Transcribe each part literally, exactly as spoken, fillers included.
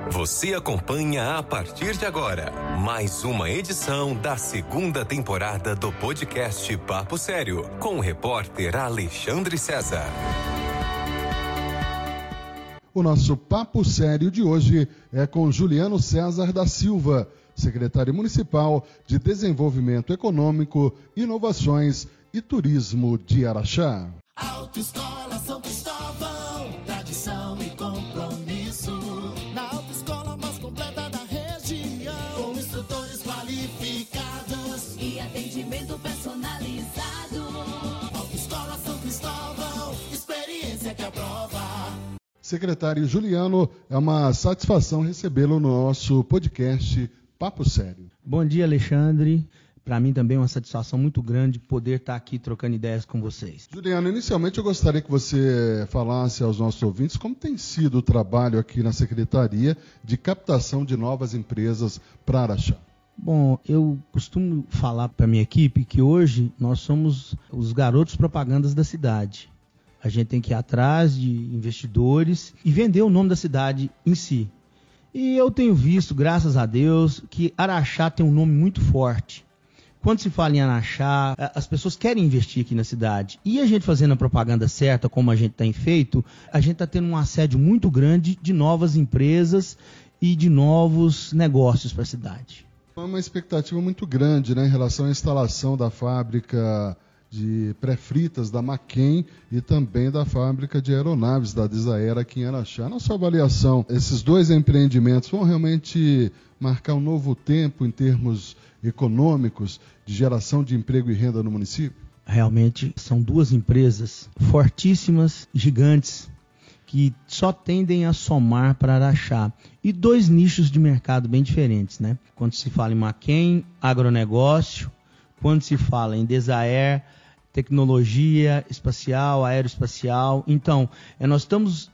Você acompanha a partir de agora mais uma edição da segunda temporada do podcast Papo Sério, com o repórter Alexandre César. O nosso Papo Sério de hoje é com Juliano César da Silva, secretário municipal de Desenvolvimento Econômico, Inovações e Turismo de Araxá. Autoescola São Cristóvão, tradição e compromisso. Na autoescola mais completa da região, com instrutores qualificados e atendimento personalizado. Autoescola São Cristóvão, experiência que aprova. Secretário Juliano, é uma satisfação recebê-lo no nosso podcast Papo Sério. Bom dia, Alexandre. Para mim também é uma satisfação muito grande poder estar aqui trocando ideias com vocês. Juliano, inicialmente eu gostaria que você falasse aos nossos ouvintes como tem sido o trabalho aqui na Secretaria de captação de novas empresas para Araxá. Bom, eu costumo falar para a minha equipe que hoje nós somos os garotos propagandas da cidade. A gente tem que ir atrás de investidores e vender o nome da cidade em si. E eu tenho visto, graças a Deus, que Araxá tem um nome muito forte. Quando se fala em Araxá, as pessoas querem investir aqui na cidade. E a gente fazendo a propaganda certa, como a gente tem feito, a gente está tendo um assédio muito grande de novas empresas e de novos negócios para a cidade. É uma expectativa muito grande, né, em relação à instalação da fábrica de pré-fritas da Maquem e também da fábrica de aeronaves da Desaer aqui em Araxá. Na sua avaliação, esses dois empreendimentos vão realmente marcar um novo tempo em termos econômicos de geração de emprego e renda no município? Realmente são duas empresas fortíssimas, gigantes, que só tendem a somar para Araxá. E dois nichos de mercado bem diferentes, né? Quando se fala em Maquem, agronegócio, quando se fala em Desaer, tecnologia espacial, aeroespacial. Então, é, nós estamos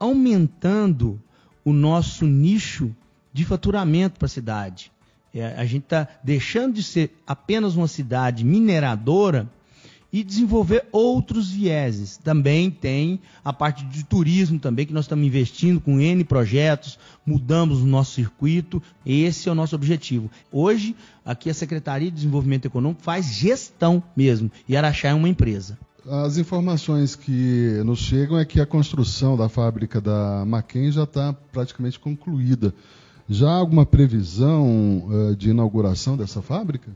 aumentando o nosso nicho de faturamento para a cidade. É, a gente está deixando de ser apenas uma cidade mineradora e desenvolver outros vieses. Também tem a parte de turismo também, que nós estamos investindo com N projetos, mudamos o nosso circuito, esse é o nosso objetivo. Hoje, aqui a Secretaria de Desenvolvimento Econômico faz gestão mesmo, e Araxá é uma empresa. As informações que nos chegam é que a construção da fábrica da Maquem já está praticamente concluída. Já há alguma previsão uh, de inauguração dessa fábrica?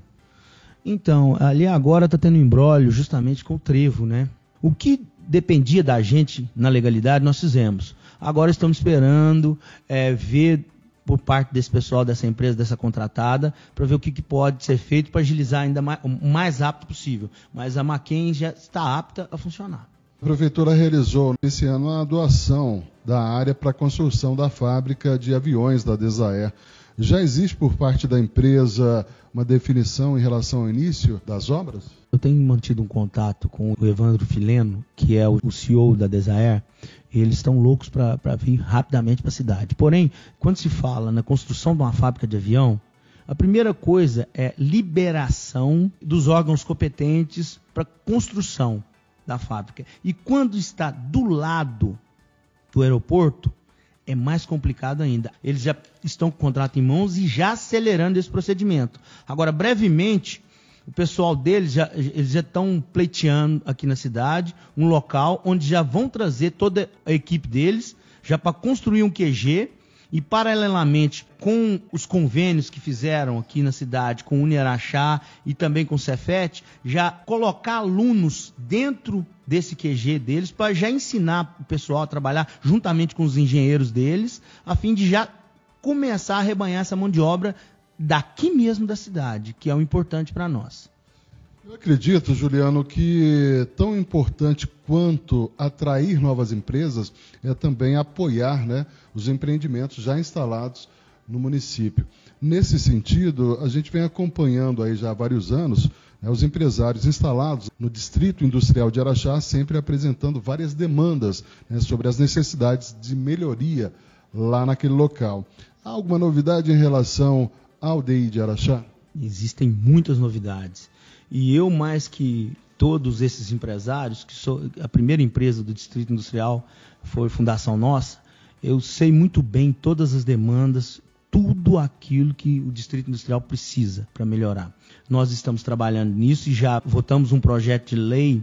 Então, ali agora está tendo um imbróglio justamente com o trevo, né? O que dependia da gente na legalidade, nós fizemos. Agora estamos esperando é, ver por parte desse pessoal, dessa empresa, dessa contratada, para ver o que, que pode ser feito para agilizar ainda mais, o mais rápido possível. Mas a Maquem já está apta a funcionar. A Prefeitura realizou esse ano a doação da área para a construção da fábrica de aviões da Desaer. Já existe por parte da empresa uma definição em relação ao início das obras? Eu tenho mantido um contato com o Evandro Fileno, que é o C E O da Desaer, e eles estão loucos para vir rapidamente para a cidade. Porém, quando se fala na construção de uma fábrica de avião, a primeira coisa é liberação dos órgãos competentes para construção da fábrica. E quando está do lado do aeroporto, é mais complicado ainda. Eles já estão com o contrato em mãos e já acelerando esse procedimento. Agora, brevemente, o pessoal deles já, eles já estão pleiteando aqui na cidade um local onde já vão trazer toda a equipe deles, já para construir um Q G e, paralelamente, com os convênios que fizeram aqui na cidade com o Uniaraxá e também com o Cefet, já colocar alunos dentro desse Q G deles para já ensinar o pessoal a trabalhar juntamente com os engenheiros deles, a fim de já começar a arrebanhar essa mão de obra daqui mesmo da cidade, que é o importante para nós. Eu acredito, Juliano, que tão importante quanto atrair novas empresas é também apoiar, né, os empreendimentos já instalados no município. Nesse sentido, a gente vem acompanhando aí já há vários anos, né, os empresários instalados no Distrito Industrial de Araxá sempre apresentando várias demandas, né, sobre as necessidades de melhoria lá naquele local. Há alguma novidade em relação ao D I de Araxá? Existem muitas novidades. E eu, mais que todos esses empresários, que sou a primeira empresa do Distrito Industrial, foi fundação nossa, Eu sei muito bem todas as demandas, tudo aquilo que o Distrito Industrial precisa para melhorar. Nós estamos trabalhando nisso e já votamos um projeto de lei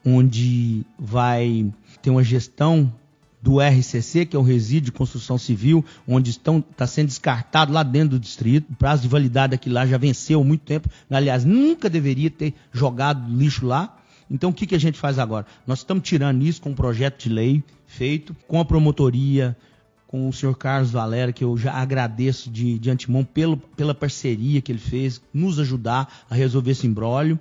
onde vai ter uma gestão do R C C, que é o Resíduo de Construção Civil, onde está sendo descartado lá dentro do distrito. O prazo de validade aqui lá já venceu há muito tempo. Aliás, nunca deveria ter jogado lixo lá. Então, o que, que a gente faz agora? Nós estamos tirando isso com um projeto de lei feito com a promotoria, com o senhor Carlos Valera, que eu já agradeço de, de antemão pelo, pela parceria que ele fez, nos ajudar a resolver esse imbróglio.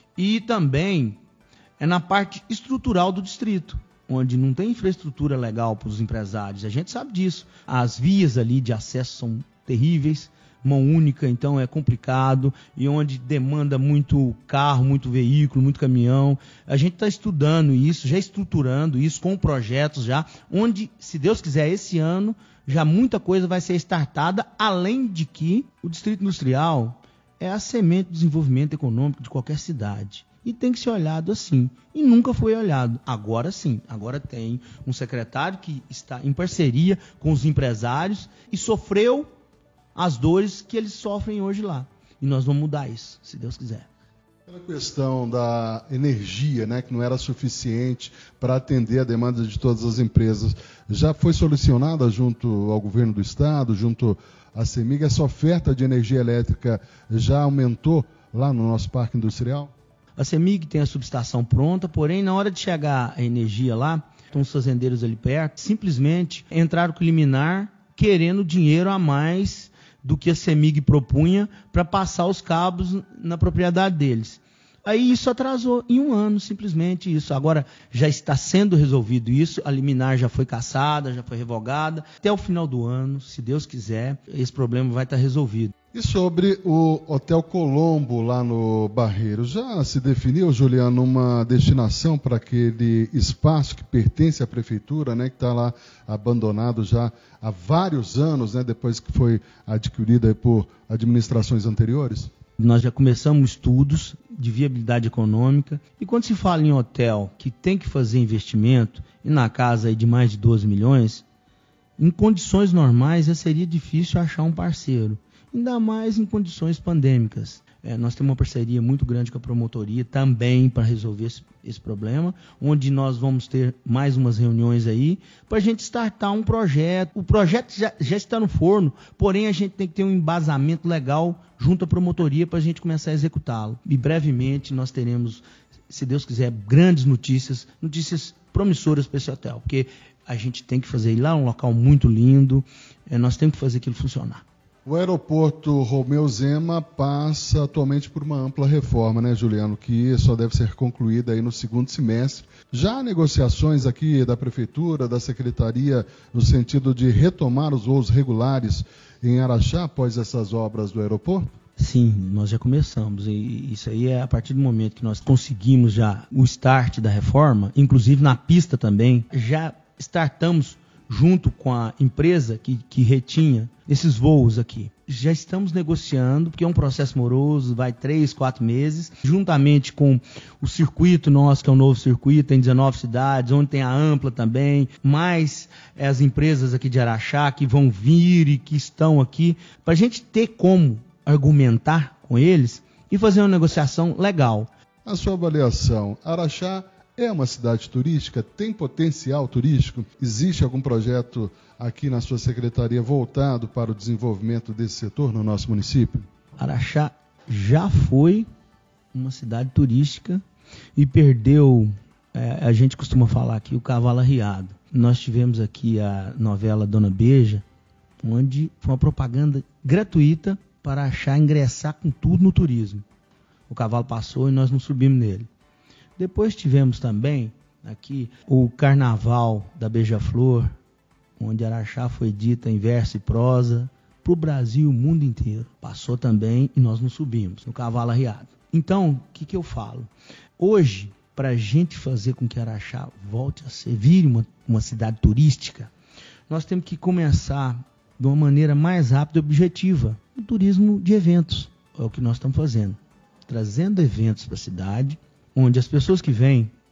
E também é na parte estrutural do distrito, onde não tem infraestrutura legal para os empresários. A gente sabe disso. As vias ali de acesso são terríveis, mão única, então é complicado, e onde demanda muito carro, muito veículo, muito caminhão. A gente está estudando isso, já estruturando isso com projetos já, onde, se Deus quiser, esse ano, já muita coisa vai ser startada, além de que o Distrito Industrial é a semente do desenvolvimento econômico de qualquer cidade. E tem que ser olhado assim. E nunca foi olhado. Agora sim. Agora tem um secretário que está em parceria com os empresários e sofreu as dores que eles sofrem hoje lá. E nós vamos mudar isso, se Deus quiser. Aquela questão da energia, né, que não era suficiente para atender a demanda de todas as empresas, já foi solucionada junto ao governo do estado, junto à CEMIG? Essa oferta de energia elétrica já aumentou lá no nosso parque industrial? A CEMIG tem a subestação pronta, porém, na hora de chegar a energia lá, estão os fazendeiros ali perto, simplesmente entraram com liminar querendo dinheiro a mais do que a CEMIG propunha para passar os cabos na propriedade deles. Aí isso atrasou em um ano, simplesmente isso. Agora já está sendo resolvido isso, a liminar já foi cassada, já foi revogada. Até o final do ano, se Deus quiser, esse problema vai estar resolvido. E sobre o Hotel Colombo lá no Barreiro, já se definiu, Juliano, uma destinação para aquele espaço que pertence à prefeitura, né, que está lá abandonado já há vários anos, né, depois que foi adquirido aí por administrações anteriores? Nós já começamos estudos de viabilidade econômica, e quando se fala em hotel que tem que fazer investimento, e na casa aí de mais de doze milhões, em condições normais já seria difícil achar um parceiro. Ainda mais em condições pandêmicas. É, nós temos uma parceria muito grande com a promotoria também para resolver esse, esse problema, onde nós vamos ter mais umas reuniões aí para a gente startar um projeto. O projeto já, já está no forno, porém a gente tem que ter um embasamento legal junto à promotoria para a gente começar a executá-lo. E brevemente nós teremos, se Deus quiser, grandes notícias, notícias promissoras para esse hotel, porque a gente tem que fazer ir lá, um local muito lindo, é, nós temos que fazer aquilo funcionar. O aeroporto Romeu Zema passa atualmente por uma ampla reforma, né, Juliano, que só deve ser concluída aí no segundo semestre. Já há negociações aqui da Prefeitura, da Secretaria, no sentido de retomar os voos regulares em Araxá após essas obras do aeroporto? Sim, nós já começamos. E isso aí é a partir do momento que nós conseguimos já o start da reforma, inclusive na pista também, já startamos junto com a empresa que, que retinha esses voos aqui. Já estamos negociando, porque é um processo moroso, vai três, quatro meses, juntamente com o circuito nosso, que é um novo circuito, tem dezenove cidades, onde tem a Ampla também, mais é, as empresas aqui de Araxá que vão vir e que estão aqui, para a gente ter como argumentar com eles e fazer uma negociação legal. A sua avaliação, Araxá é uma cidade turística? Tem potencial turístico? Existe algum projeto aqui na sua secretaria voltado para o desenvolvimento desse setor no nosso município? Araxá já foi uma cidade turística e perdeu, é, a gente costuma falar aqui, o cavalo arriado. Nós tivemos aqui a novela Dona Beija, onde foi uma propaganda gratuita para Araxá ingressar com tudo no turismo. O cavalo passou e nós não subimos nele. Depois tivemos também aqui o Carnaval da Beija-Flor, onde Araxá foi dita em verso e prosa para o Brasil e o mundo inteiro. Passou também e nós não subimos, no cavalo arriado. Então, o que, que eu falo? Hoje, para a gente fazer com que Araxá volte a ser, vire uma, uma cidade turística, nós temos que começar de uma maneira mais rápida e objetiva. O turismo de eventos é o que nós estamos fazendo. Trazendo eventos para a cidade, onde as pessoas que vêm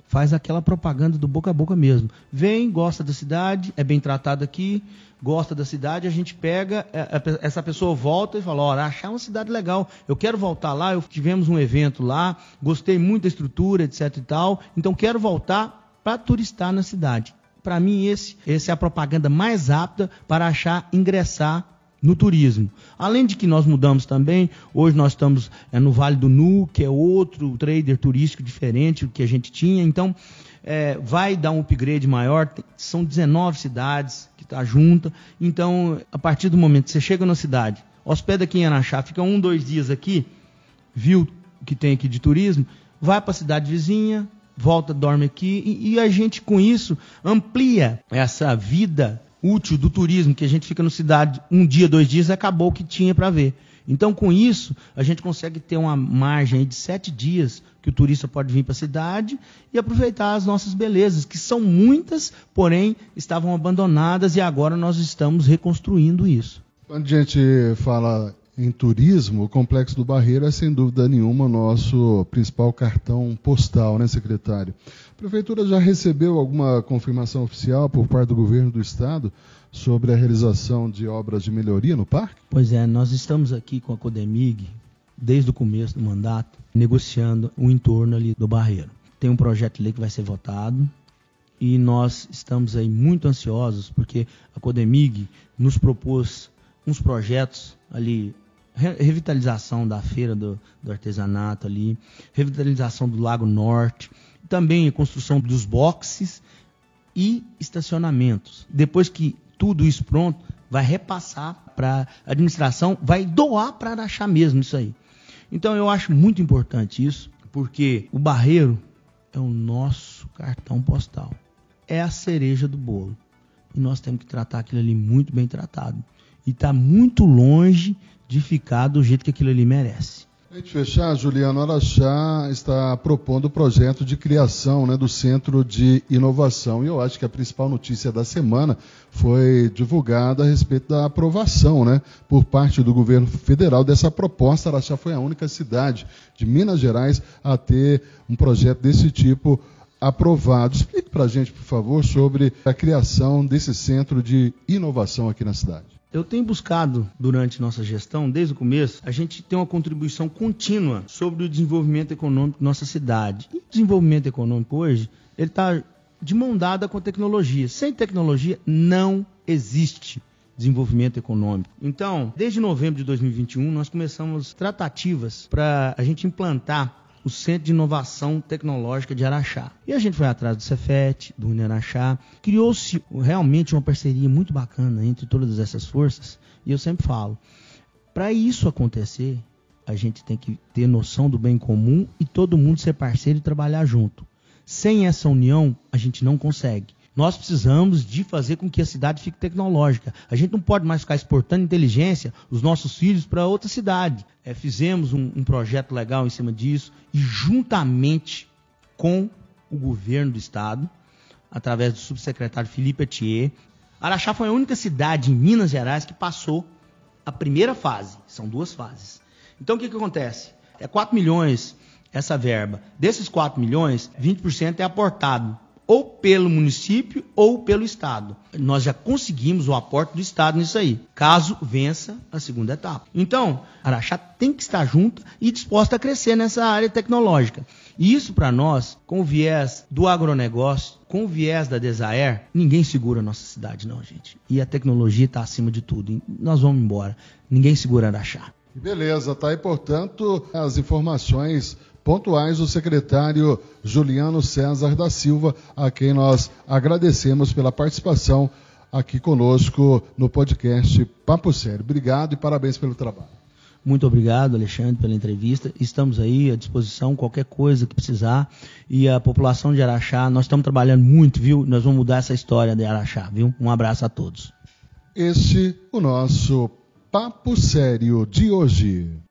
faz aquela propaganda do boca a boca mesmo. Vem, gosta da cidade, é bem tratado aqui, gosta da cidade, a gente pega, essa pessoa volta e fala, ó, Araxá é uma cidade legal, eu quero voltar lá, eu tivemos um evento lá, gostei muito da estrutura, etc e tal, então quero voltar para turistar na cidade. Para mim, esse, essa é a propaganda mais rápida para Araxá ingressar no turismo. Além de que nós mudamos também, hoje nós estamos é, no Vale do Nu, que é outro trader turístico diferente do que a gente tinha, então é, vai dar um upgrade maior, tem, são dezenove cidades que está junta, então a partir do momento que você chega na cidade, hospeda aqui em Araxá, fica um, dois dias aqui, viu o que tem aqui de turismo, vai para a cidade vizinha, volta, dorme aqui, e, e a gente com isso amplia essa vida útil do turismo, que a gente fica na cidade um dia, dois dias, acabou o que tinha para ver. Então, com isso, a gente consegue ter uma margem aí de sete dias que o turista pode vir para a cidade e aproveitar as nossas belezas, que são muitas, porém estavam abandonadas e agora nós estamos reconstruindo isso. Quando a gente fala em turismo, o Complexo do Barreiro é, sem dúvida nenhuma, o nosso principal cartão postal, né, secretário? A Prefeitura já recebeu alguma confirmação oficial por parte do governo do Estado sobre a realização de obras de melhoria no parque? Pois é, nós estamos aqui com a Codemig, desde o começo do mandato, negociando o entorno ali do Barreiro. Tem um projeto de lei que vai ser votado e nós estamos aí muito ansiosos, porque a Codemig nos propôs uns projetos ali, revitalização da feira do, do artesanato ali, revitalização do Lago Norte, também a construção dos boxes e estacionamentos. Depois que tudo isso pronto, vai repassar para a administração, vai doar para Araxá mesmo isso aí. Então eu acho muito importante isso, porque o Barreiro é o nosso cartão postal, é a cereja do bolo. E nós temos que tratar aquilo ali muito bem tratado. E está muito longe de ficar do jeito que aquilo ali merece. Para a gente fechar, Juliano, Araxá está propondo o projeto de criação, né, do Centro de Inovação. E eu acho que a principal notícia da semana foi divulgada a respeito da aprovação, né, por parte do governo federal dessa proposta. Araxá foi a única cidade de Minas Gerais a ter um projeto desse tipo aprovado. Explique para a gente, por favor, sobre a criação desse Centro de Inovação aqui na cidade. Eu tenho buscado, durante nossa gestão, desde o começo, a gente tem uma contribuição contínua sobre o desenvolvimento econômico da nossa cidade. E o desenvolvimento econômico hoje, ele está de mão dada com a tecnologia. Sem tecnologia, não existe desenvolvimento econômico. Então, desde novembro de dois mil e vinte e um, nós começamos tratativas para a gente implantar o Centro de Inovação Tecnológica de Araxá. E a gente foi atrás do Cefet, do Uniraxá. Criou-se realmente uma parceria muito bacana entre todas essas forças. E eu sempre falo, para isso acontecer, a gente tem que ter noção do bem comum e todo mundo ser parceiro e trabalhar junto. Sem essa união, a gente não consegue. Nós precisamos de fazer com que a cidade fique tecnológica. A gente não pode mais ficar exportando inteligência, os nossos filhos, para outra cidade. É, fizemos um, um projeto legal em cima disso e juntamente com o governo do estado, através do subsecretário Felipe Atier, Araxá foi a única cidade em Minas Gerais que passou a primeira fase. São duas fases. Então o que, que acontece? É quatro milhões essa verba. Desses quatro milhões, vinte por cento é aportado ou pelo município ou pelo Estado. Nós já conseguimos o aporte do Estado nisso aí, caso vença a segunda etapa. Então, Araxá tem que estar junto e disposta a crescer nessa área tecnológica. E isso, para nós, com o viés do agronegócio, com o viés da Desaer, ninguém segura a nossa cidade, não, gente. E a tecnologia está acima de tudo. E nós vamos embora. Ninguém segura Araxá. Beleza, tá aí, portanto, as informações pontuais do secretário Juliano César da Silva, a quem nós agradecemos pela participação aqui conosco no podcast Papo Sério. Obrigado e parabéns pelo trabalho. Muito obrigado, Alexandre, pela entrevista. Estamos aí à disposição, qualquer coisa que precisar. E a população de Araxá, nós estamos trabalhando muito, viu? Nós vamos mudar essa história de Araxá, viu? Um abraço a todos. Este o nosso Papo Sério de hoje.